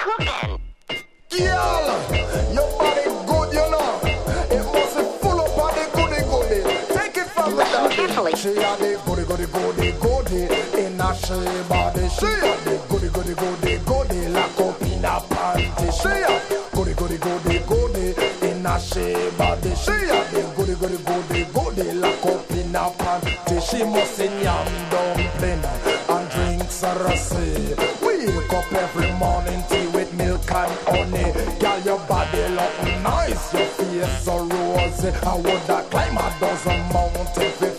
cooking? Girl, your body good, you know. It must be full up of the goody. Take it from the daddy. She had the goody. In a she body, she had the goody. Lock up in a panty. She had goody. In a she body, she had the goody. Lock up in a panty. She must sing yam dumpling and drink sarasi. Wake up every morning, tea with milk and honey. Girl, your body look nice, your face so rosy. I would climb a dozen mountains.